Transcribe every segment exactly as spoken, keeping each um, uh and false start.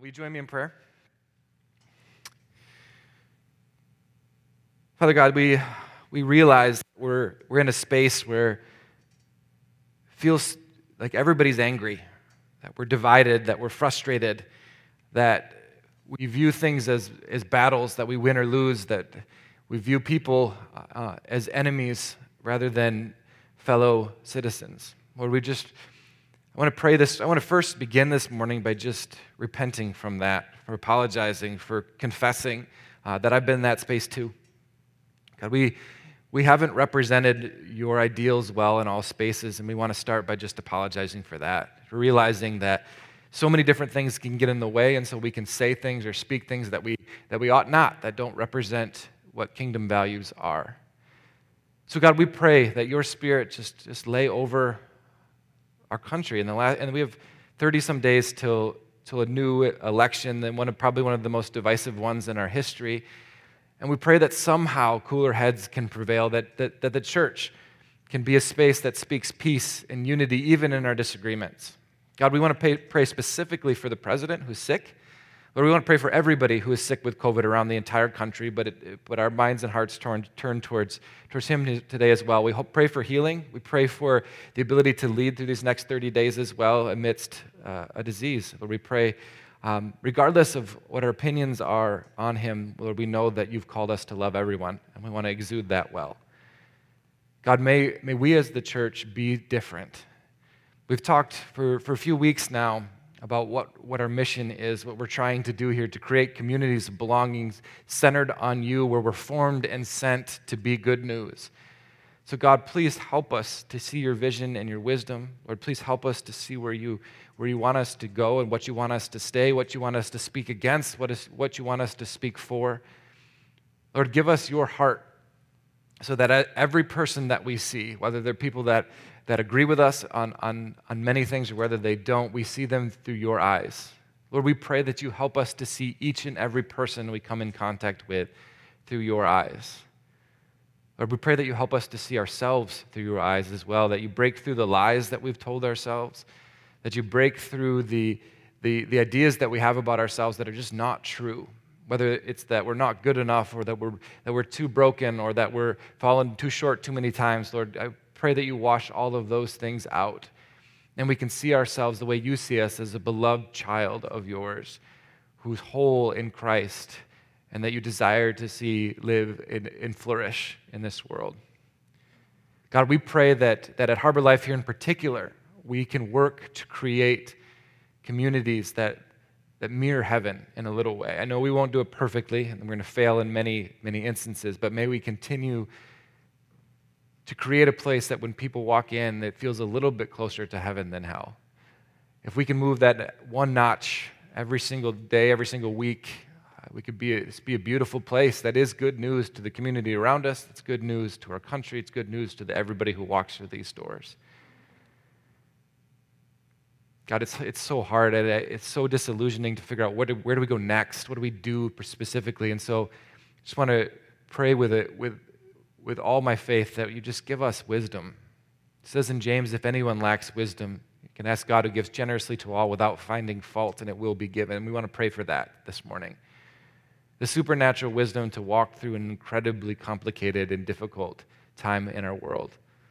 Will you join me in prayer? Father God, we we realize we're we're in a space where it feels like everybody's angry, that we're divided, that we're frustrated, that we view things as, as battles that we win or lose, that we view people uh, as enemies rather than fellow citizens. Lord, we just I want to pray this. I want to first begin this morning by just repenting from that, for apologizing, for confessing uh, that I've been in that space too. God, we we haven't represented your ideals well in all spaces, and we want to start by just apologizing for that, for realizing that so many different things can get in the way, and so we can say things or speak things that we that we ought not, that don't represent what kingdom values are. So God, we pray that your Spirit just, just lay over our country. In the last, and we have thirty-some days till till a new election, and one of, probably one of the most divisive ones in our history. And we pray that somehow cooler heads can prevail, that, that, that the church can be a space that speaks peace and unity even in our disagreements. God, we want to pay, pray specifically for the president who's sick. Lord, we want to pray for everybody who is sick with COVID around the entire country, but it, but our minds and hearts turn, turn towards, towards him today as well. We hope, pray for healing. We pray for the ability to lead through these next thirty days as well amidst uh, a disease. Lord, we pray, um, regardless of what our opinions are on him, Lord, we know that you've called us to love everyone, and we want to exude that well. God, may, may we as the church be different. We've talked for, for a few weeks now about what, what our mission is, what we're trying to do here, to create communities of belonging centered on you, where we're formed and sent to be good news. So God, please help us to see your vision and your wisdom. Lord, please help us to see where you, where you want us to go and what you want us to stay, what you want us to speak against, what is what you want us to speak for. Lord, give us your heart so that every person that we see, whether they're people that that agree with us on, on, on many things or whether they don't, we see them through your eyes. Lord, we pray that you help us to see each and every person we come in contact with through your eyes. Lord, we pray that you help us to see ourselves through your eyes as well, that you break through the lies that we've told ourselves, that you break through the, the, the ideas that we have about ourselves that are just not true, whether it's that we're not good enough or that we're, that we're too broken or that we're fallen too short too many times. Lord, I pray that you wash all of those things out, and we can see ourselves the way you see us, as a beloved child of yours who's whole in Christ, and that you desire to see live and, and flourish in this world. God, we pray that, that at Harbor Life here in particular, we can work to create communities that, that mirror heaven in a little way. I know we won't do it perfectly, and we're going to fail in many, many instances, but may we continue to create a place that when people walk in, it feels a little bit closer to heaven than hell. If we can move that one notch every single day, every single week, uh, we could be a, be a beautiful place that is good news to the community around us. It's good news to our country. It's good news to the, everybody who walks through these doors. God, it's it's so hard. And it's so disillusioning to figure out where do, where do we go next? What do we do specifically? And so I just want to pray with it, with with all my faith, that you just give us wisdom. It says in James, if anyone lacks wisdom, you can ask God, who gives generously to all without finding fault, and it will be given. We want to pray for that this morning. The supernatural wisdom to walk through an incredibly complicated and difficult time in our world.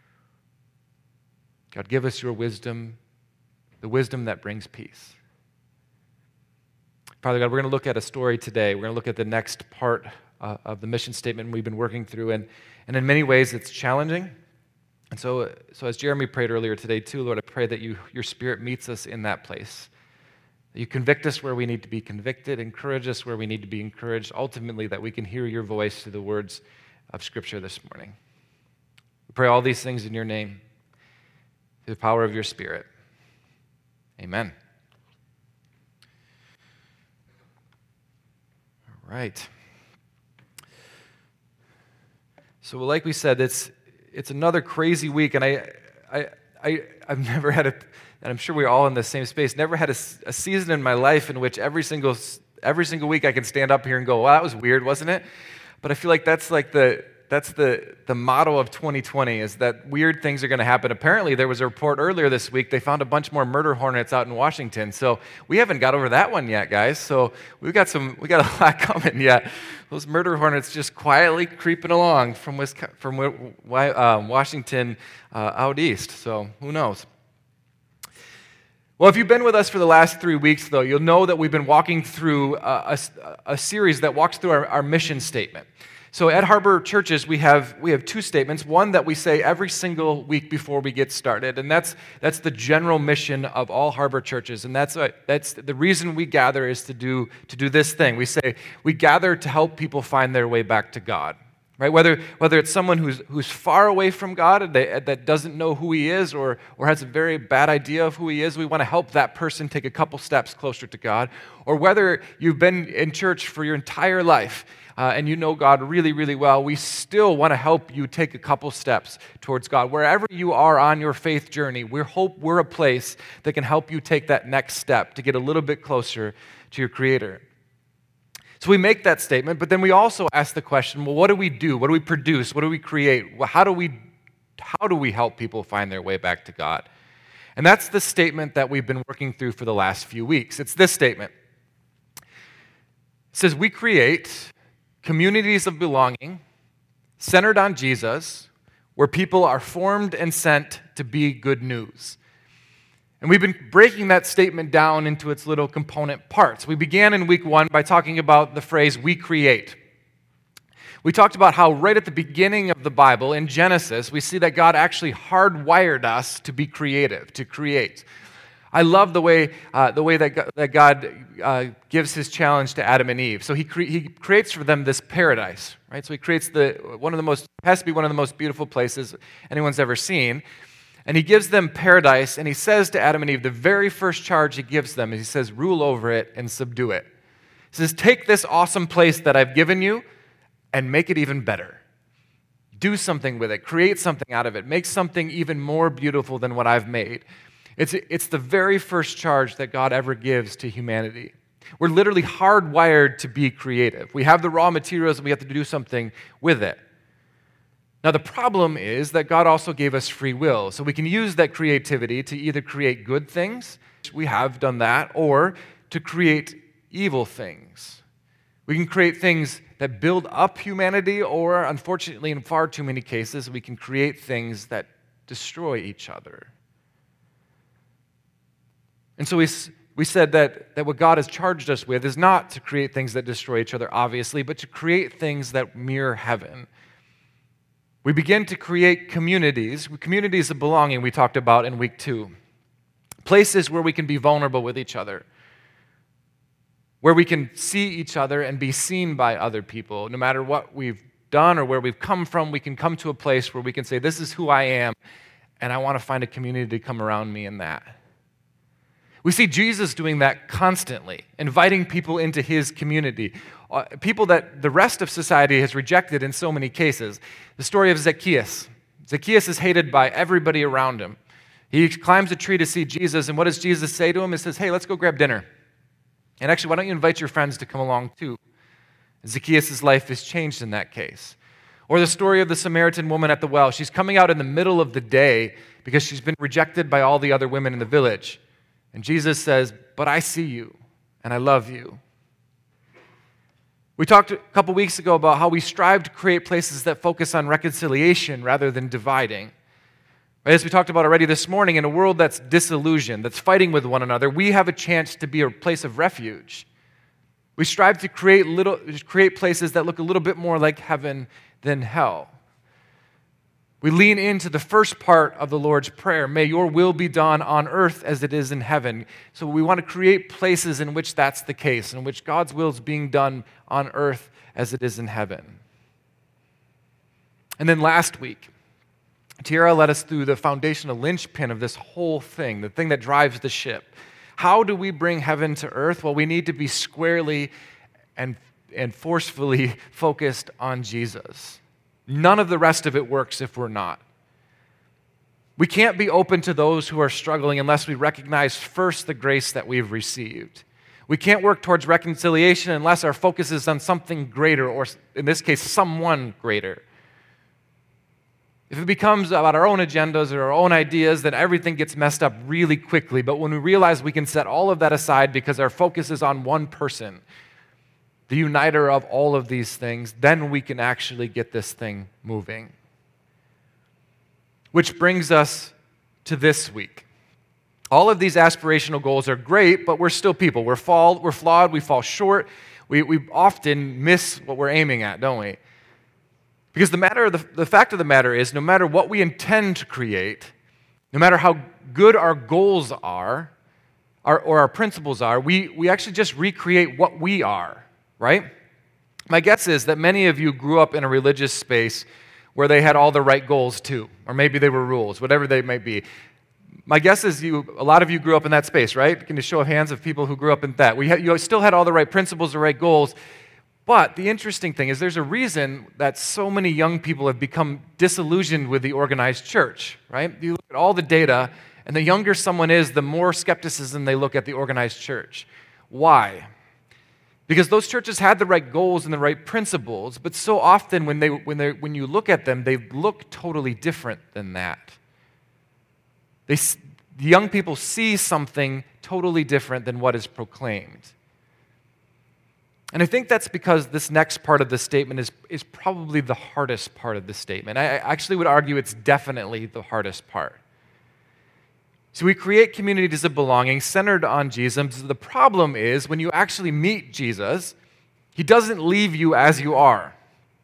God, give us your wisdom, the wisdom that brings peace. Father God, we're going to look at a story today. We're going to look at the next part uh, of the mission statement we've been working through, and And in many ways, it's challenging. And so, so as Jeremy prayed earlier today too, Lord, I pray that you, your Spirit meets us in that place. That you convict us where we need to be convicted, encourage us where we need to be encouraged, ultimately that we can hear your voice through the words of Scripture this morning. We pray all these things in your name, through the power of your Spirit. Amen. All right. So like we said, it's it's another crazy week, and I, I, I, I've never had a, and I'm sure we're all in the same space, never had a, a season in my life in which every single every single week I can stand up here and go, well, that was weird, wasn't it? But I feel like that's like the that's the, the motto of twenty twenty, is that weird things are going to happen. Apparently, there was a report earlier this week, they found a bunch more murder hornets out in Washington. So we haven't got over that one yet, guys. So we've got some, we got a lot coming yet. Those murder hornets just quietly creeping along from, Wisconsin, from uh, Washington uh, out east. So who knows? Well, if you've been with us for the last three weeks, though, you'll know that we've been walking through a, a, a series that walks through our, our mission statement. So at Harbor Churches, we have we have two statements. One that we say every single week before we get started, and that's that's the general mission of all Harbor Churches. And that's that's the reason we gather is to do to do this thing. We say we gather to help people find their way back to God. Right? Whether whether it's someone who's who's far away from God and they, that doesn't know who He is, or or has a very bad idea of who He is, we want to help that person take a couple steps closer to God. Or whether you've been in church for your entire life uh, and you know God really, really well, we still want to help you take a couple steps towards God. Wherever you are on your faith journey, we hope we're a place that can help you take that next step to get a little bit closer to your Creator. So we make that statement, but then we also ask the question, well, what do we do? What do we produce? What do we create? Well, how do we, how do we help people find their way back to God? And that's the statement that we've been working through for the last few weeks. It's this statement. It says, we create communities of belonging centered on Jesus, where people are formed and sent to be good news. And we've been breaking that statement down into its little component parts. We began in week one by talking about the phrase, we create. We talked about how right at the beginning of the Bible, in Genesis, we see that God actually hardwired us to be creative, to create. I love the way uh, the way that God, that God uh, gives His challenge to Adam and Eve. So He cre- He creates for them this paradise, right? So He creates the one of the most has to be one of the most beautiful places anyone's ever seen. And He gives them paradise, and He says to Adam and Eve, the very first charge He gives them is He says, rule over it and subdue it. He says, take this awesome place that I've given you and make it even better. Do something with it. Create something out of it. Make something even more beautiful than what I've made. It's, it's the very first charge that God ever gives to humanity. We're literally hardwired to be creative. We have the raw materials, and we have to do something with it. Now, the problem is that God also gave us free will, so we can use that creativity to either create good things, we have done that, or to create evil things. We can create things that build up humanity, or unfortunately, in far too many cases, we can create things that destroy each other. And so we, we said that, that what God has charged us with is not to create things that destroy each other, obviously, but to create things that mirror heaven. We begin to create communities, communities of belonging we talked about in week two. Places where we can be vulnerable with each other, where we can see each other and be seen by other people. No matter what we've done or where we've come from, we can come to a place where we can say, this is who I am, and I want to find a community to come around me in that. We see Jesus doing that constantly, inviting people into His community, uh, people that the rest of society has rejected in so many cases. The story of Zacchaeus. Zacchaeus is hated by everybody around him. He climbs a tree to see Jesus, and what does Jesus say to him? He says, hey, let's go grab dinner. And actually, why don't you invite your friends to come along too? Zacchaeus' life is changed in that case. Or the story of the Samaritan woman at the well. She's coming out in the middle of the day because she's been rejected by all the other women in the village. And Jesus says, but I see you, and I love you. We talked a couple weeks ago about how we strive to create places that focus on reconciliation rather than dividing. As we talked about already this morning, in a world that's disillusioned, that's fighting with one another, we have a chance to be a place of refuge. We strive to create little, create places that look a little bit more like heaven than hell. We lean into the first part of the Lord's Prayer, may your will be done on earth as it is in heaven. So we want to create places in which that's the case, in which God's will is being done on earth as it is in heaven. And then last week, Tiara led us through the foundational linchpin of this whole thing, the thing that drives the ship. How do we bring heaven to earth? Well, we need to be squarely and, and forcefully focused on Jesus. None of the rest of it works if we're not. We can't be open to those who are struggling unless we recognize first the grace that we've received. We can't work towards reconciliation unless our focus is on something greater, or in this case, someone greater. If it becomes about our own agendas or our own ideas, then everything gets messed up really quickly. But when we realize we can set all of that aside because our focus is on one person, the uniter of all of these things, then we can actually get this thing moving. Which brings us to this week. All of these aspirational goals are great, but we're still people. We're, fall, we're flawed, we fall short. We, we often miss what we're aiming at, don't we? Because the, matter, the, the fact of the matter is, no matter what we intend to create, no matter how good our goals are, our, or our principles are, we, we actually just recreate what we are, right? My guess is that many of you grew up in a religious space where they had all the right goals too, or maybe they were rules, whatever they might be. My guess is you, a lot of you grew up in that space, right? Can you show of hands of people who grew up in that? We had, you still had all the right principles, the right goals, but the interesting thing is there's a reason that so many young people have become disillusioned with the organized church, right? You look at all the data, and the younger someone is, the more skepticism they look at the organized church. Why? Because those churches had the right goals and the right principles, but so often when, they, when, they, when you look at them, they look totally different than that. They, the young people see something totally different than what is proclaimed. And I think that's because this next part of the statement is, is probably the hardest part of the statement. I, I actually would argue it's definitely the hardest part. So we create communities of belonging centered on Jesus. The problem is when you actually meet Jesus, he doesn't leave you as you are.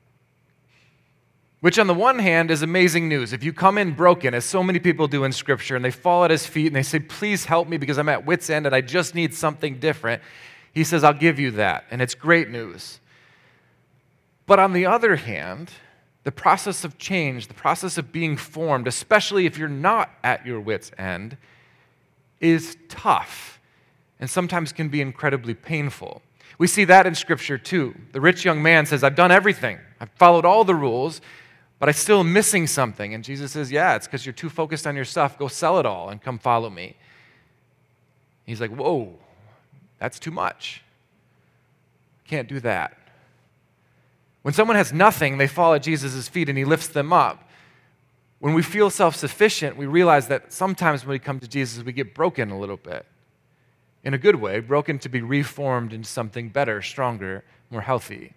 Which on the one hand is amazing news. If you come in broken, as so many people do in Scripture, and they fall at his feet and they say, please help me because I'm at wit's end and I just need something different, he says, I'll give you that. And it's great news. But on the other hand, the process of change, the process of being formed, especially if you're not at your wit's end, is tough and sometimes can be incredibly painful. We see that in Scripture too. The rich young man says, I've done everything. I've followed all the rules, but I'm still missing something. And Jesus says, yeah, it's because you're too focused on your stuff. Go sell it all and come follow me. He's like, whoa, that's too much. Can't do that. When someone has nothing, they fall at Jesus' feet and he lifts them up. When we feel self-sufficient, we realize that sometimes when we come to Jesus, we get broken a little bit. In a good way, broken to be reformed into something better, stronger, more healthy.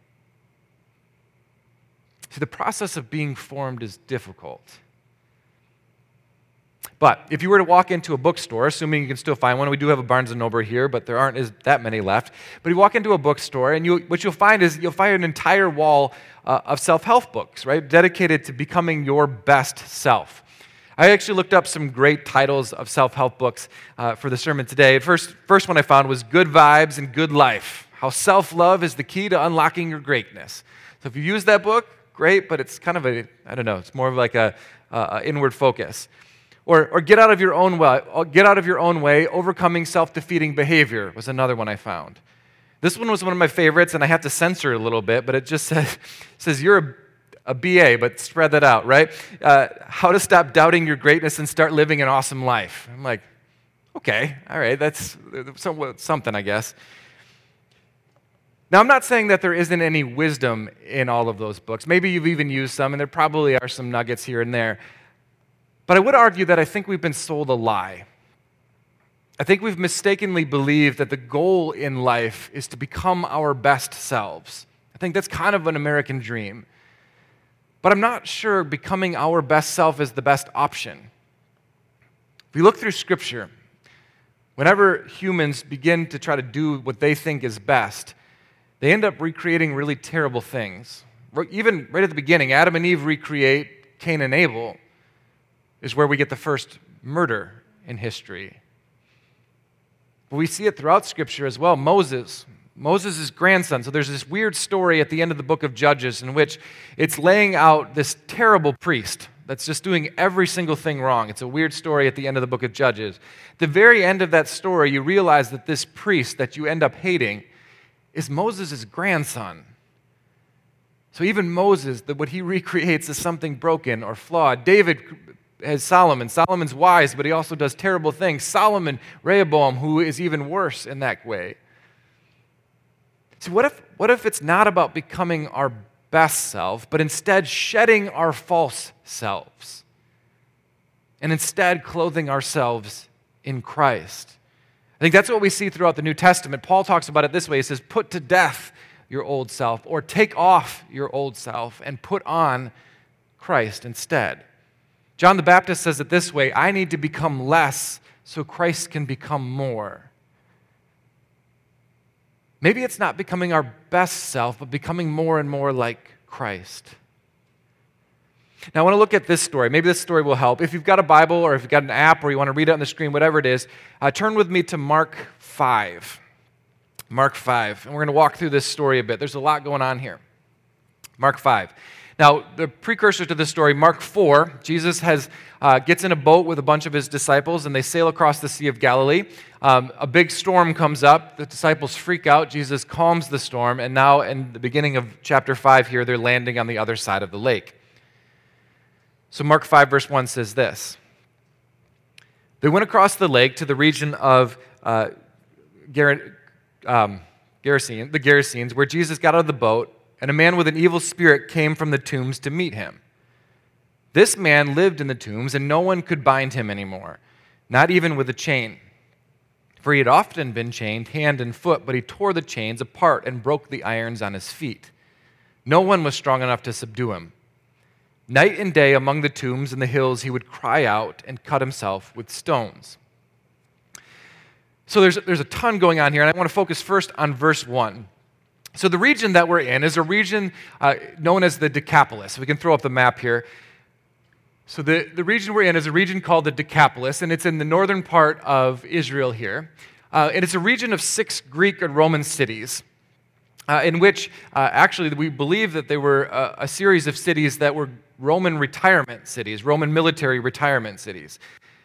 See, the process of being formed is difficult. But if you were to walk into a bookstore, assuming you can still find one, we do have a Barnes and Noble here, but there aren't as that many left. But you walk into a bookstore, and you, what you'll find is you'll find an entire wall uh, of self-help books, right, dedicated to becoming your best self. I actually looked up some great titles of self-help books uh, for the sermon today. The first, first one I found was Good Vibes and Good Life, How Self-Love is the Key to Unlocking Your Greatness. So if you use that book, great, but it's kind of a, I don't know, it's more of like a, a inward focus. Or, or get out of your own way, get out of your own way, overcoming self-defeating behavior was another one I found. This one was one of my favorites, and I had to censor it a little bit, but it just says, says you're a, a B A, but spread that out, right? Uh, how to stop doubting your greatness and start living an awesome life. I'm like, okay, all right, that's something, I guess. Now, I'm not saying that there isn't any wisdom in all of those books. Maybe you've even used some, and there probably are some nuggets here and there. But I would argue that I think we've been sold a lie. I think we've mistakenly believed that the goal in life is to become our best selves. I think that's kind of an American dream. But I'm not sure becoming our best self is the best option. If you look through Scripture, whenever humans begin to try to do what they think is best, they end up recreating really terrible things. Even right at the beginning, Adam and Eve recreate Cain and Abel. Is where we get the first murder in history. But we see it throughout Scripture as well. Moses, Moses' grandson. So there's this weird story at the end of the book of Judges in which it's laying out this terrible priest that's just doing every single thing wrong. It's a weird story at the end of the book of Judges. At the very end of that story, you realize that this priest that you end up hating is Moses' grandson. So even Moses, that what he recreates is something broken or flawed. David has Solomon. Solomon's wise, but he also does terrible things. Solomon, Rehoboam, who is even worse in that way. So what if, what if it's not about becoming our best self, but instead shedding our false selves, and instead clothing ourselves in Christ. I think that's what we see throughout the New Testament. Paul talks about it this way. He says, put to death your old self, or take off your old self and put on Christ instead. John the Baptist says it this way, I need to become less so Christ can become more. Maybe it's not becoming our best self, but becoming more and more like Christ. Now, I want to look at this story. Maybe this story will help. If you've got a Bible or if you've got an app or you want to read it on the screen, whatever it is, uh, turn with me to Mark five. Mark five. And we're going to walk through this story a bit. There's a lot going on here. Mark five. Now, the precursor to this story, Mark four, Jesus has uh, gets in a boat with a bunch of his disciples, and they sail across the Sea of Galilee. Um, a big storm comes up. The disciples freak out. Jesus calms the storm, and now in the beginning of chapter five here, they're landing on the other side of the lake. So Mark five, verse one says this. They went across the lake to the region of uh, Ger- um, Gerasene, the Gerasenes, where Jesus got out of the boat, and a man with an evil spirit came from the tombs to meet him. This man lived in the tombs, and no one could bind him anymore, not even with a chain. For he had often been chained hand and foot, but he tore the chains apart and broke the irons on his feet. No one was strong enough to subdue him. Night and day among the tombs and the hills he would cry out and cut himself with stones. So there's, there's a ton going on here, and I want to focus first on verse one. So the region that we're in is a region uh, known as the Decapolis. We can throw up the map here. So the, the region we're in is a region called the Decapolis, and it's in the northern part of Israel here. Uh, and it's a region of six Greek and Roman cities, uh, in which uh, actually we believe that they were a, a series of cities that were Roman retirement cities, Roman military retirement cities.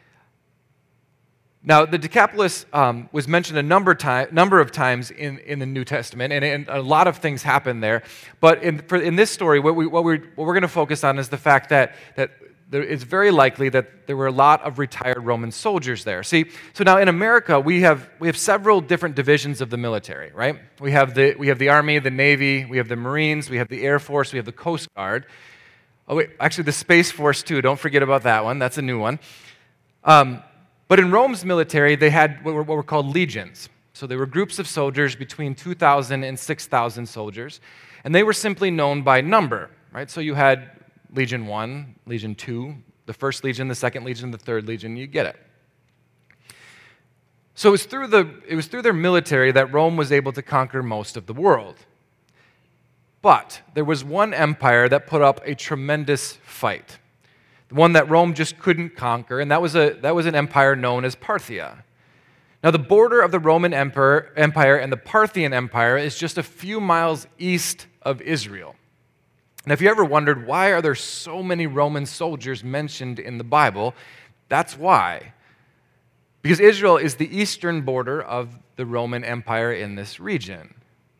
Now, the Decapolis um, was mentioned a number, time, number of times in, in the New Testament, and, and a lot of things happen there. But in, for, in this story, what, we, what we're, what we're going to focus on is the fact that, that there, it's very likely that there were a lot of retired Roman soldiers there. See, so now in America, we have, we have several different divisions of the military, right? We have, the, we have the Army, the Navy, we have the Marines, we have the Air Force, we have the Coast Guard. Oh, wait, actually the Space Force, too. Don't forget about that one. That's a new one. Um, But in Rome's military, they had what were, what were called legions. So they were groups of soldiers between two thousand and six thousand soldiers, and they were simply known by number, right? So you had Legion one, Legion two, the first legion, the second legion, the third legion, you get it. So it was through the it was through their military that Rome was able to conquer most of the world. But there was one empire that put up a tremendous fight. The one that Rome just couldn't conquer, and that was, a, that was an empire known as Parthia. Now, the border of the Roman Empire, Empire and the Parthian Empire is just a few miles east of Israel. And if you ever wondered, why are there so many Roman soldiers mentioned in the Bible? That's why. Because Israel is the eastern border of the Roman Empire in this region.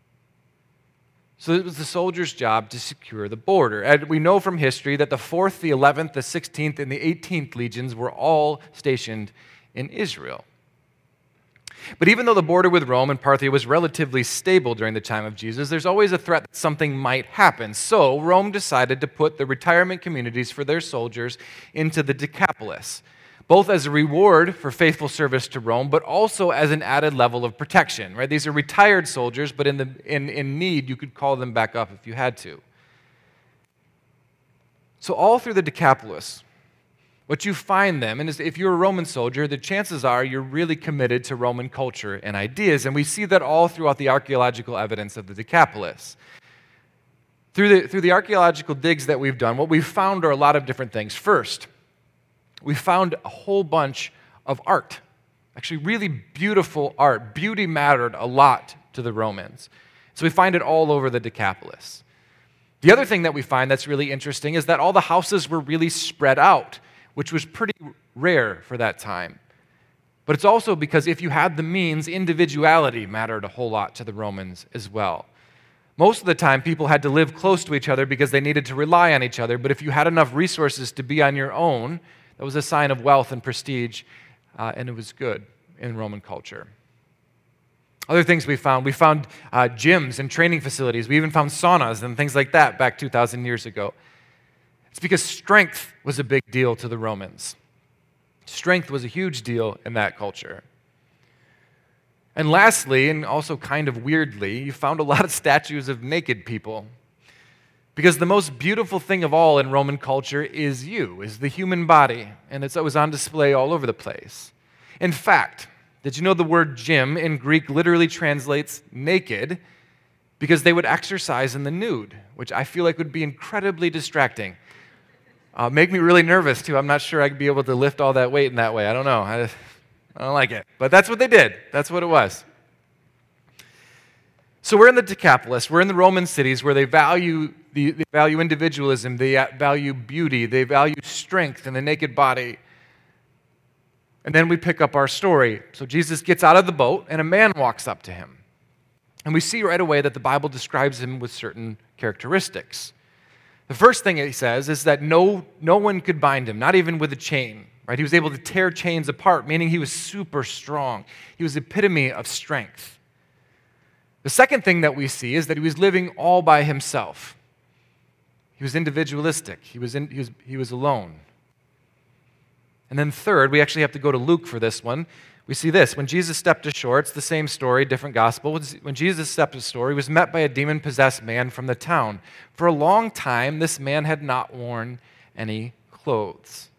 So it was the soldiers' job to secure the border. And we know from history that the fourth, the eleventh, the sixteenth, and the eighteenth legions were all stationed in Israel. But even though the border with Rome and Parthia was relatively stable during the time of Jesus, there's always a threat that something might happen. So Rome decided to put the retirement communities for their soldiers into the Decapolis, both as a reward for faithful service to Rome, but also as an added level of protection. Right? These are retired soldiers, but in, the, in, in need, you could call them back up if you had to. So all through the Decapolis, what you find them, and if you're a Roman soldier, the chances are you're really committed to Roman culture and ideas, and we see that all throughout the archaeological evidence of the Decapolis. Through the, through the archaeological digs that we've done, what we've found are a lot of different things. First, we found a whole bunch of art, actually really beautiful art. Beauty mattered a lot to the Romans. So we find it all over the Decapolis. The other thing that we find that's really interesting is that all the houses were really spread out, which was pretty rare for that time. But it's also because if you had the means, individuality mattered a whole lot to the Romans as well. Most of the time, people had to live close to each other because they needed to rely on each other, but if you had enough resources to be on your own, that was a sign of wealth and prestige, uh, and it was good in Roman culture. Other things we found, we found uh, gyms and training facilities. We even found saunas and things like that back two thousand years ago. It's because strength was a big deal to the Romans. Strength was a huge deal in that culture. And lastly, and also kind of weirdly, you found a lot of statues of naked people. Because the most beautiful thing of all in Roman culture is you, is the human body. And it's, it was on display all over the place. In fact, did you know the word gym in Greek literally translates naked? Because they would exercise in the nude, which I feel like would be incredibly distracting. Uh, make me really nervous, too. I'm not sure I'd be able to lift all that weight in that way. I don't know. I, I don't like it. But that's what they did. That's what it was. So we're in the Decapolis. We're in the Roman cities where they value, the, they value individualism. They value beauty. They value strength in the naked body. And then we pick up our story. So Jesus gets out of the boat, and a man walks up to him. And we see right away that the Bible describes him with certain characteristics. The first thing he says is that no, no one could bind him, not even with a chain. Right? He was able to tear chains apart, meaning he was super strong. He was the epitome of strength. The second thing that we see is that he was living all by himself. He was individualistic. He was, in, he was, he was alone. And then third, we actually have to go to Luke for this one. We see this. When Jesus stepped ashore, it's the same story, different gospel. When Jesus stepped ashore, he was met by a demon-possessed man from the town. For a long time, this man had not worn any clothes.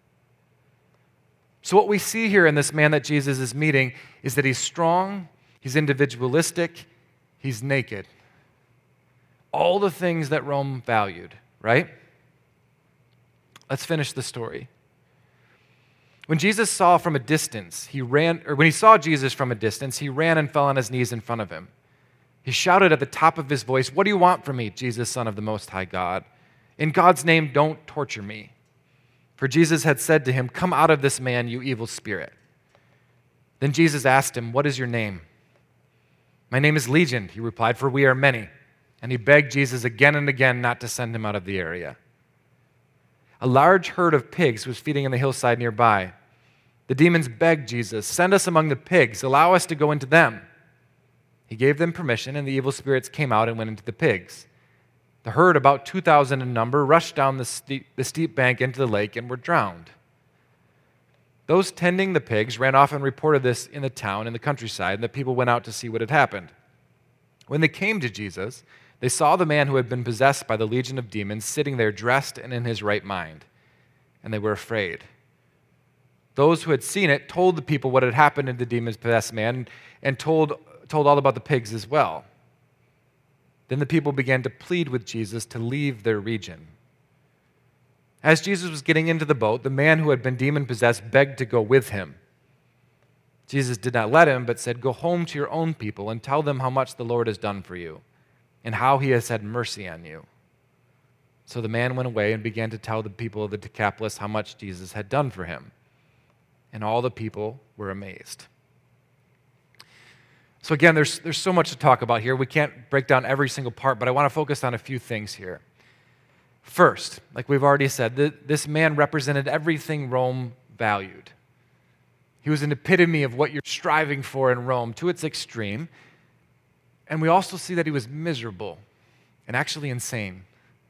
So what we see here in this man that Jesus is meeting is that he's strong, he's individualistic, he's naked. All the things that Rome valued, right? Let's finish the story. When Jesus saw from a distance, he ran, or when he saw Jesus from a distance, he ran and fell on his knees in front of him. He shouted at the top of his voice, "What do you want from me, Jesus, Son of the Most High God? In God's name, don't torture me." For Jesus had said to him, "Come out of this man, you evil spirit." Then Jesus asked him, "What is your name?" "My name is Legion," he replied, "for we are many." And he begged Jesus again and again not to send him out of the area. A large herd of pigs was feeding on the hillside nearby. The demons begged Jesus, "Send us among the pigs, allow us to go into them." He gave them permission, and the evil spirits came out and went into the pigs. The herd, about two thousand in number, rushed down the steep, the steep bank into the lake and were drowned. Those tending the pigs ran off and reported this in the town, in the countryside, and the people went out to see what had happened. When they came to Jesus, they saw the man who had been possessed by the legion of demons sitting there dressed and in his right mind, and they were afraid. Those who had seen it told the people what had happened to the demon-possessed man and told, told all about the pigs as well. Then the people began to plead with Jesus to leave their region. As Jesus was getting into the boat, the man who had been demon-possessed begged to go with him. Jesus did not let him, but said, "Go home to your own people and tell them how much the Lord has done for you and how he has had mercy on you." So the man went away and began to tell the people of the Decapolis how much Jesus had done for him. And all the people were amazed. So again, there's, there's so much to talk about here. We can't break down every single part, but I want to focus on a few things here. First, like we've already said, th- this man represented everything Rome valued. He was an epitome of what you're striving for in Rome to its extreme. And we also see that he was miserable and actually insane.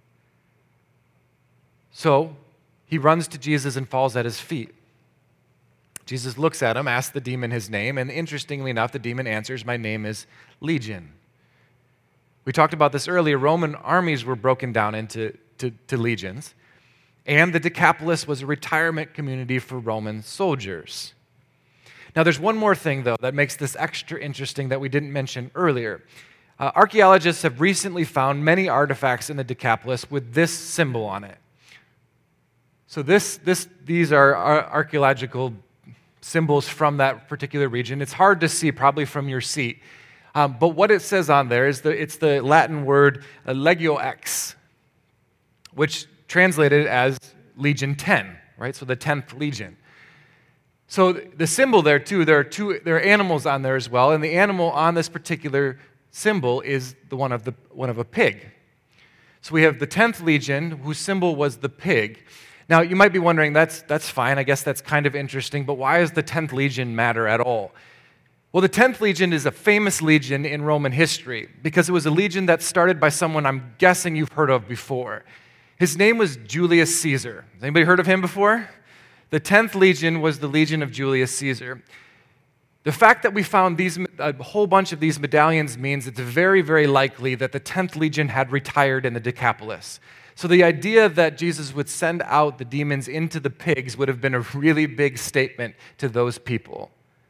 So he runs to Jesus and falls at his feet. Jesus looks at him, asks the demon his name, and interestingly enough, the demon answers, "My name is Legion." We talked about this earlier. Roman armies were broken down into to, to legions, and the Decapolis was a retirement community for Roman soldiers. Now, there's one more thing, though, that makes this extra interesting that we didn't mention earlier. Uh, archaeologists have recently found many artifacts in the Decapolis with this symbol on it. So this, this, these are archaeological symbols from that particular region. It's hard to see probably from your seat. Um, but what it says on there is the, it's the Latin word uh, legio X, which translated as Legion ten, right? So the tenth Legion. So the symbol there too, there are two, there are animals on there as well, and the animal on this particular symbol is the one of the one of a pig. So we have the tenth Legion, whose symbol was the pig. Now, you might be wondering, that's, that's fine. I guess that's kind of interesting, but why does the tenth Legion matter at all? Well, the tenth legion is a famous legion in Roman history because it was a legion that started by someone I'm guessing you've heard of before. His name was Julius Caesar. Has anybody heard of him before? The tenth legion was the legion of Julius Caesar. The fact that we found these, a whole bunch of these medallions means it's very, very likely that the tenth legion had retired in the Decapolis. So the idea that Jesus would send out the demons into the pigs would have been a really big statement to those people.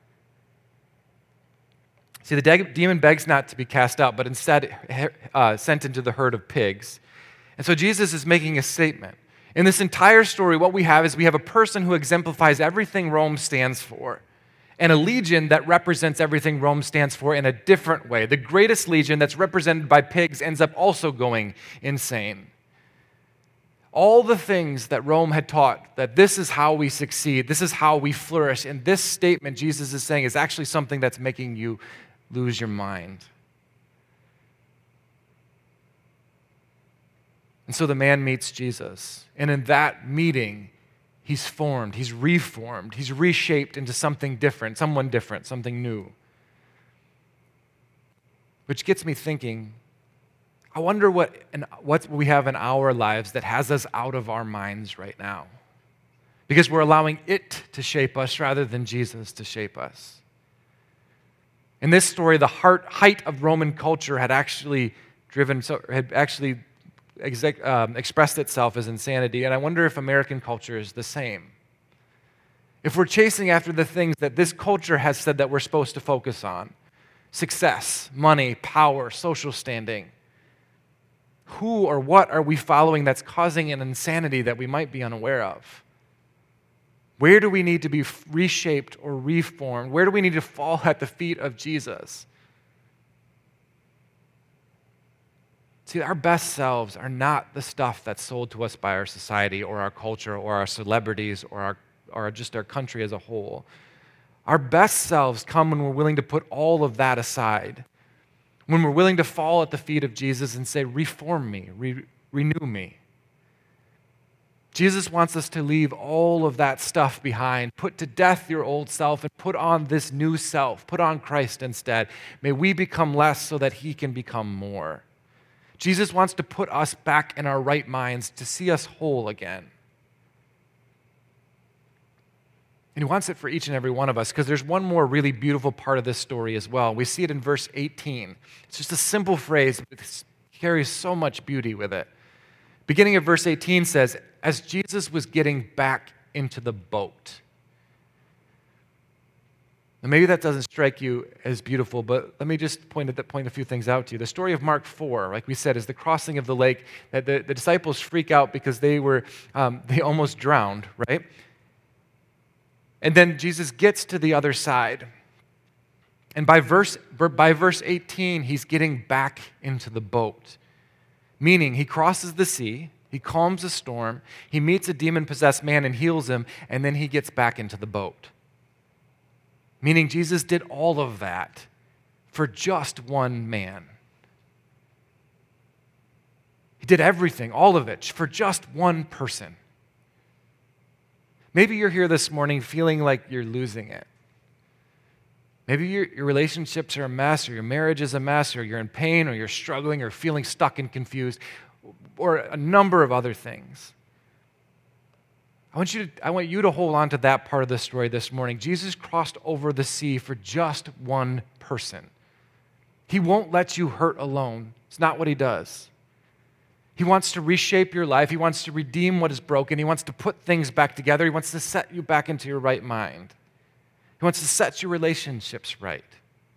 See, the de- demon begs not to be cast out, but instead uh, sent into the herd of pigs. And so Jesus is making a statement. In this entire story, what we have is we have a person who exemplifies everything Rome stands for, and a legion that represents everything Rome stands for in a different way. The greatest legion that's represented by pigs ends up also going insane. All the things that Rome had taught, that this is how we succeed, this is how we flourish, and this statement Jesus is saying is actually something that's making you lose your mind. And so the man meets Jesus, and in that meeting, he's formed, he's reformed, he's reshaped into something different, someone different, something new. Which gets me thinking, I wonder what, what we have in our lives that has us out of our minds right now. Because we're allowing it to shape us rather than Jesus to shape us. In this story, the heart, height of Roman culture had actually driven, so, had actually exec, um, expressed itself as insanity, and I wonder if American culture is the same. If we're chasing after the things that this culture has said that we're supposed to focus on, success, money, power, social standing, who or what are we following that's causing an insanity that we might be unaware of? Where do we need to be reshaped or reformed? Where do we need to fall at the feet of Jesus? See, our best selves are not the stuff that's sold to us by our society or our culture or our celebrities or, our, or just our country as a whole. Our best selves come when we're willing to put all of that aside, when we're willing to fall at the feet of Jesus and say, reform me, re- renew me. Jesus wants us to leave all of that stuff behind, put to death your old self and put on this new self, put on Christ instead. May we become less so that he can become more. Jesus wants to put us back in our right minds to see us whole again. And he wants it for each and every one of us because there's one more really beautiful part of this story as well. We see it in verse eighteen. It's just a simple phrase, but it carries so much beauty with it. Beginning of verse eighteen says, as Jesus was getting back into the boat. Now maybe that doesn't strike you as beautiful, but let me just point, at, point a few things out to you. The story of Mark four, like we said, is the crossing of the lake. That the, the disciples freak out because they were um, they almost drowned, right? And then Jesus gets to the other side. And by verse, by verse eighteen, he's getting back into the boat. Meaning, he crosses the sea, he calms a storm, he meets a demon-possessed man and heals him, and then he gets back into the boat. Meaning, Jesus did all of that for just one man. He did everything, all of it, for just one person. Maybe you're here this morning feeling like you're losing it. Maybe your, your relationships are a mess, or your marriage is a mess, or you're in pain, or you're struggling, or feeling stuck and confused, or a number of other things. I want you to, I want you to hold on to that part of the story this morning. Jesus crossed over the sea for just one person. He won't let you hurt alone. It's not what he does. He wants to reshape your life. He wants to redeem what is broken. He wants to put things back together. He wants to set you back into your right mind. He wants to set your relationships right.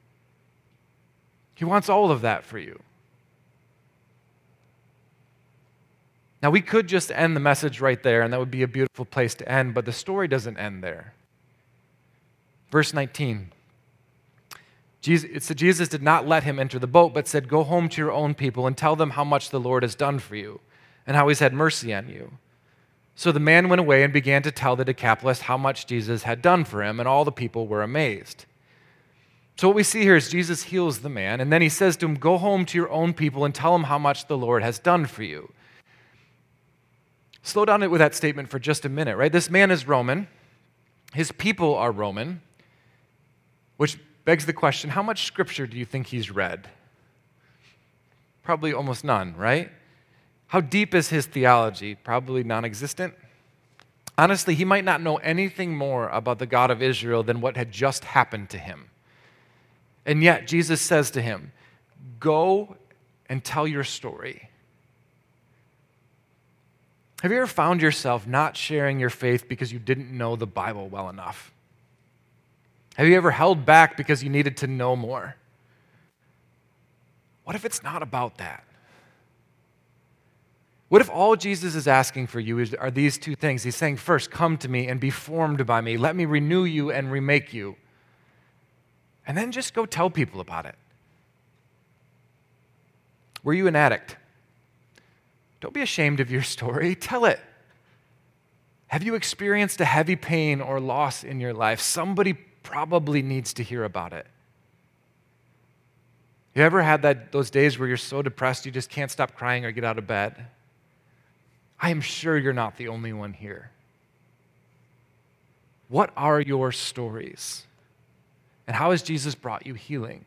He wants all of that for you. Now, we could just end the message right there, and that would be a beautiful place to end, but the story doesn't end there. Verse nineteen. Jesus, it said Jesus did not let him enter the boat, but said, go home to your own people and tell them how much the Lord has done for you and how he's had mercy on you. So the man went away and began to tell the Decapolis how much Jesus had done for him, and all the people were amazed. So what we see here is Jesus heals the man, and then he says to him, go home to your own people and tell them how much the Lord has done for you. Slow down with that statement for just a minute, right? This man is Roman. His people are Roman, which begs the question, how much scripture do you think he's read? Probably almost none, right? How deep is his theology? Probably non-existent. Honestly, he might not know anything more about the God of Israel than what had just happened to him. And yet, Jesus says to him, go and tell your story. Have you ever found yourself not sharing your faith because you didn't know the Bible well enough? Have you ever held back because you needed to know more? What if it's not about that? What if all Jesus is asking for you is, are these two things? He's saying, first, come to me and be formed by me. Let me renew you and remake you. And then just go tell people about it. Were you an addict? Don't be ashamed of your story. Tell it. Have you experienced a heavy pain or loss in your life? Somebody probably needs to hear about it. You ever had that those days where you're so depressed you just can't stop crying or get out of bed? I am sure you're not the only one here. What are your stories? And how has Jesus brought you healing?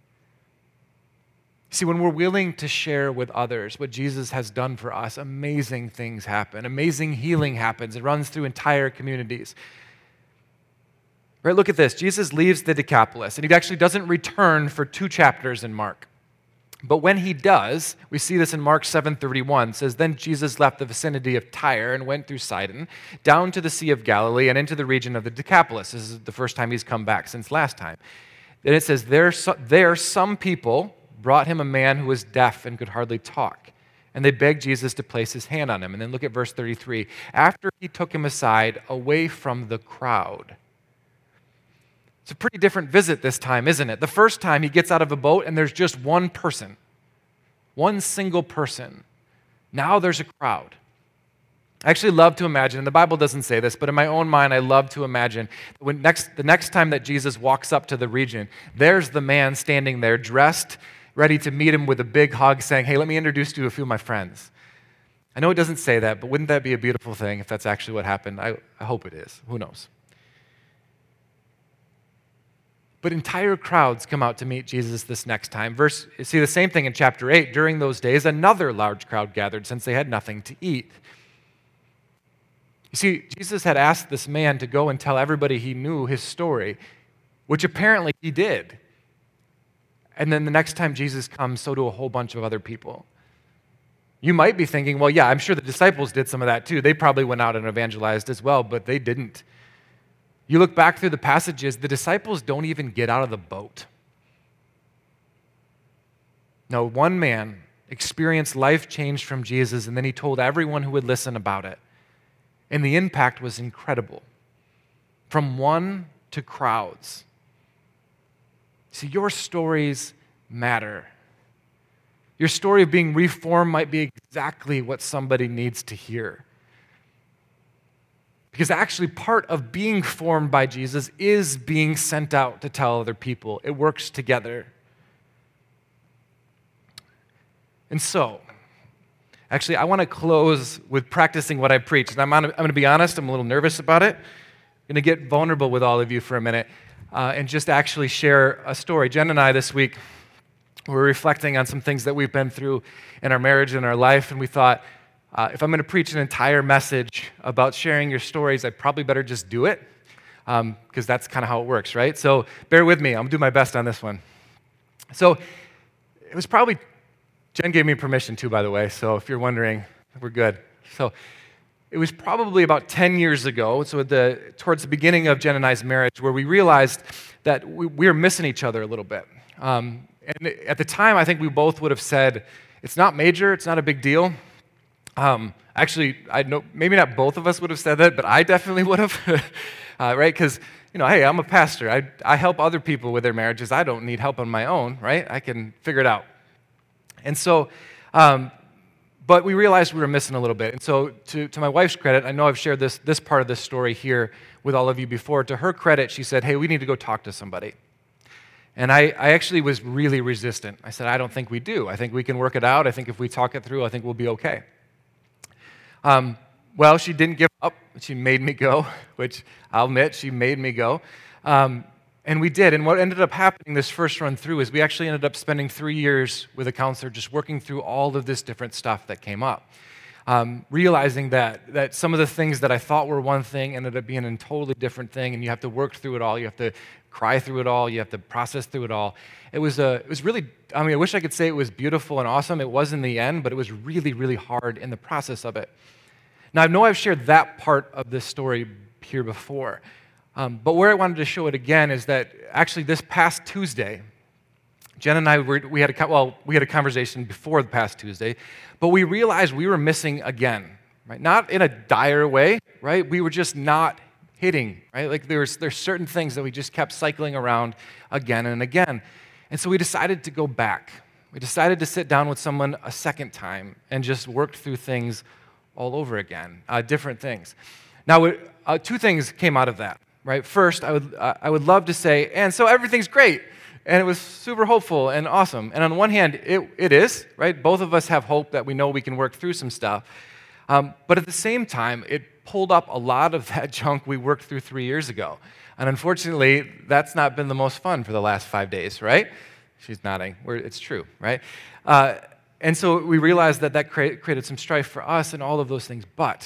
See, when we're willing to share with others what Jesus has done for us, amazing things happen. Amazing healing happens. It runs through entire communities. Right, look at this. Jesus leaves the Decapolis, and he actually doesn't return for two chapters in Mark. But when he does, we see this in Mark seven thirty-one, it says, then Jesus left the vicinity of Tyre and went through Sidon, down to the Sea of Galilee and into the region of the Decapolis. This is the first time he's come back since last time. Then it says, there, there some people brought him a man who was deaf and could hardly talk. And they begged Jesus to place his hand on him. And then look at verse thirty-three. After he took him aside, away from the crowd. It's a pretty different visit this time, isn't it? The first time he gets out of a boat and there's just one person, one single person. Now there's a crowd. I actually love to imagine, and the Bible doesn't say this, but in my own mind, I love to imagine when next, the next time that Jesus walks up to the region, there's the man standing there dressed, ready to meet him with a big hug, saying, hey, let me introduce you to a few of my friends. I know it doesn't say that, but wouldn't that be a beautiful thing if that's actually what happened? I, I hope it is. Who knows? But entire crowds come out to meet Jesus this next time. Verse, you see the same thing in chapter eight. During those days, another large crowd gathered since they had nothing to eat. You see, Jesus had asked this man to go and tell everybody he knew his story, which apparently he did. And then the next time Jesus comes, so do a whole bunch of other people. You might be thinking, well, yeah, I'm sure the disciples did some of that too. They probably went out and evangelized as well, but they didn't. You look back through the passages, the disciples don't even get out of the boat. No, one man experienced life change from Jesus, and then he told everyone who would listen about it. And the impact was incredible. From one to crowds. See, your stories matter. Your story of being reformed might be exactly what somebody needs to hear. Because actually part of being formed by Jesus is being sent out to tell other people. It works together. And so, actually, I want to close with practicing what I preach. And I'm, on, I'm going to be honest, I'm a little nervous about it. I'm going to get vulnerable with all of you for a minute uh, and just actually share a story. Jen and I this week were reflecting on some things that we've been through in our marriage and our life, and we thought, Uh, if I'm going to preach an entire message about sharing your stories, I probably better just do it, because um, that's kind of how it works, right? So bear with me. I'm going to do my best on this one. So it was probably, Jen gave me permission too, by the way, so if you're wondering, we're good. So it was probably about ten years ago, so the, towards the beginning of Jen and I's marriage, where we realized that we, we were missing each other a little bit. Um, and at the time, I think we both would have said, it's not major, it's not a big deal. Um, actually, I know maybe not both of us would have said that, but I definitely would have, uh, right? Because, you know, hey, I'm a pastor. I, I help other people with their marriages. I don't need help on my own, right? I can figure it out. And so, um, but we realized we were missing a little bit. And so to, to my wife's credit, I know I've shared this, this part of this story here with all of you before. To her credit, she said, hey, we need to go talk to somebody. And I, I actually was really resistant. I said, I don't think we do. I think we can work it out. I think if we talk it through, I think we'll be okay. Um, well, she didn't give up. She made me go, which I'll admit, she made me go. Um, And we did. And what ended up happening this first run through is we actually ended up spending three years with a counselor just working through all of this different stuff that came up. Um, realizing that that some of the things that I thought were one thing ended up being a totally different thing, and you have to work through it all. You have to cry through it all. You have to process through it all. It was a, it was really, I mean, I wish I could say it was beautiful and awesome. It was in the end, but it was really, really hard in the process of it. Now, I know I've shared that part of this story here before, um, but where I wanted to show it again is that actually this past Tuesday, Jen and I, were, we, had a, well, we had a conversation before the past Tuesday, but we realized we were missing again, right? Not in a dire way, right? We were just not hitting, right? Like there's, there's certain things that we just kept cycling around again and again. And so we decided to go back. We decided to sit down with someone a second time and just work through things all over again, uh, different things. Now, uh, two things came out of that, right? First, I would, uh, I would love to say, and so everything's great. And it was super hopeful and awesome. And on one hand, it, it is, right? Both of us have hope that we know we can work through some stuff. Um, but at the same time, it pulled up a lot of that junk we worked through three years ago. And unfortunately, that's not been the most fun for the last five days, right? She's nodding. We're, it's true, right? Uh, and so we realized that that cre- created some strife for us and all of those things. But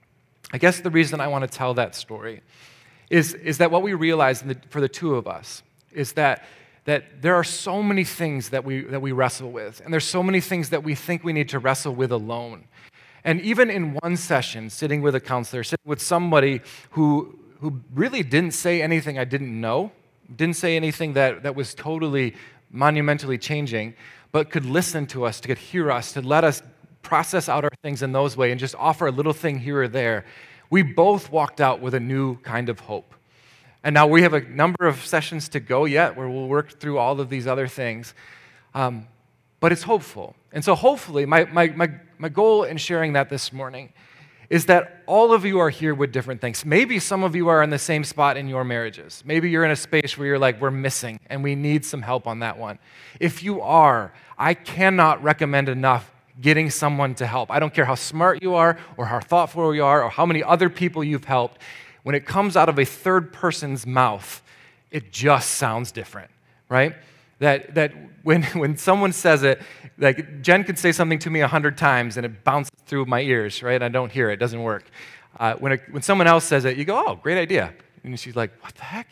I guess the reason I want to tell that story is, is that what we realized in the, for the two of us is that that there are so many things that we that we wrestle with, and there's so many things that we think we need to wrestle with alone. And even in one session, sitting with a counselor, sitting with somebody who who really didn't say anything I didn't know, didn't say anything that, that was totally monumentally changing, but could listen to us, to could hear us, to let us process out our things in those ways and just offer a little thing here or there, we both walked out with a new kind of hope. And now we have a number of sessions to go yet where we'll work through all of these other things. Um, but it's hopeful. And so hopefully, my, my, my, my goal in sharing that this morning is that all of you are here with different things. Maybe some of you are in the same spot in your marriages. Maybe you're in a space where you're like, we're missing, and we need some help on that one. If you are, I cannot recommend enough getting someone to help. I don't care how smart you are or how thoughtful you are or how many other people you've helped. When it comes out of a third person's mouth, it just sounds different, right? That that when, when someone says it, like Jen could say something to me a hundred times and it bounces through my ears, right? I don't hear it, it doesn't work. Uh, when, it, when someone else says it, you go, oh, great idea. And she's like, what the heck?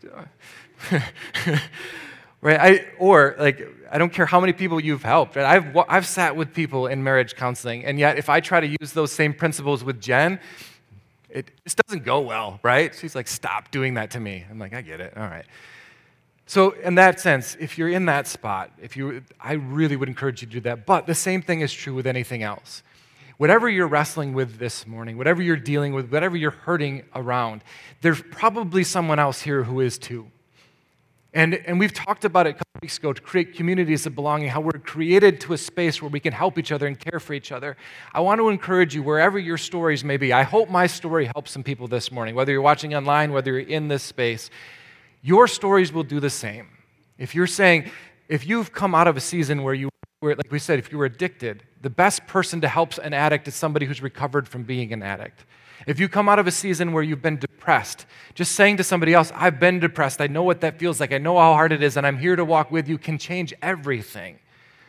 I, right? I, or like, I don't care how many people you've helped. Right? I've, I've sat with people in marriage counseling, and yet if I try to use those same principles with Jen, it just doesn't go well, right? She's like, stop doing that to me. I'm like, I get it, all right. So in that sense, if you're in that spot, if you, I really would encourage you to do that. But the same thing is true with anything else. Whatever you're wrestling with this morning, whatever you're dealing with, whatever you're hurting around, there's probably someone else here who is too. And, and we've talked about it a couple weeks ago to create communities of belonging, how we're created to a space where we can help each other and care for each other. I want to encourage you, wherever your stories may be, I hope my story helps some people this morning, whether you're watching online, whether you're in this space, your stories will do the same. If you're saying, if you've come out of a season where you were, like we said, if you were addicted, the best person to help an addict is somebody who's recovered from being an addict. If you come out of a season where you've been depressed, just saying to somebody else, I've been depressed, I know what that feels like, I know how hard it is, and I'm here to walk with you, can change everything.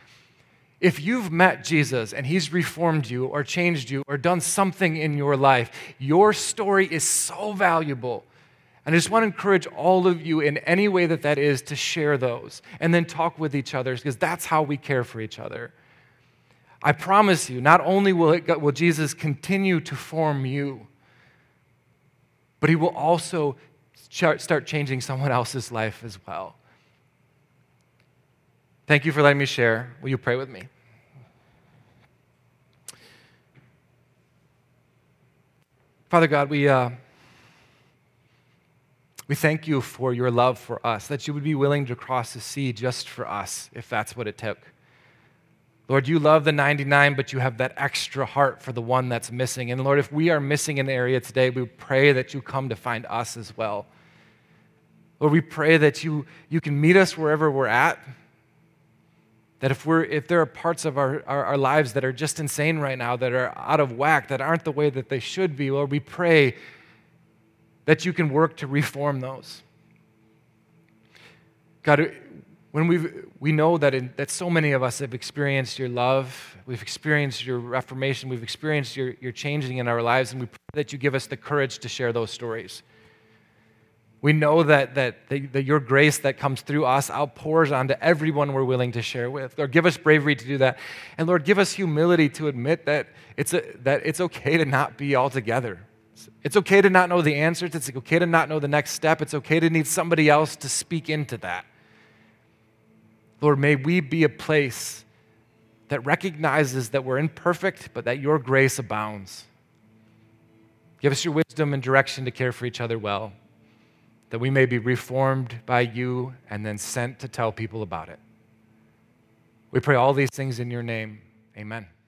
If you've met Jesus and he's reformed you or changed you or done something in your life, your story is so valuable. And I just want to encourage all of you in any way that that is to share those and then talk with each other, because that's how we care for each other. I promise you, not only will, it, will Jesus continue to form you, but he will also start changing someone else's life as well. Thank you for letting me share. Will you pray with me? Father God, we, uh, we thank you for your love for us, that you would be willing to cross the sea just for us, if that's what it took. Lord, you love the ninety-nine, but you have that extra heart for the one that's missing. And Lord, if we are missing an area today, we pray that you come to find us as well. Lord, we pray that you, you can meet us wherever we're at, that if we're if there are parts of our, our, our lives that are just insane right now, that are out of whack, that aren't the way that they should be, Lord, we pray that you can work to reform those. God, when we've, we know that, in, that so many of us have experienced your love, we've experienced your reformation, we've experienced your, your changing in our lives, and we pray that you give us the courage to share those stories. We know that, that, that, that your grace that comes through us outpours onto everyone we're willing to share with. Lord, give us bravery to do that. And Lord, give us humility to admit that it's, a, that it's okay to not be all together. It's okay to not know the answers. It's okay to not know the next step. It's okay to need somebody else to speak into that. Lord, may we be a place that recognizes that we're imperfect, but that your grace abounds. Give us your wisdom and direction to care for each other well, that we may be reformed by you and then sent to tell people about it. We pray all these things in your name. Amen.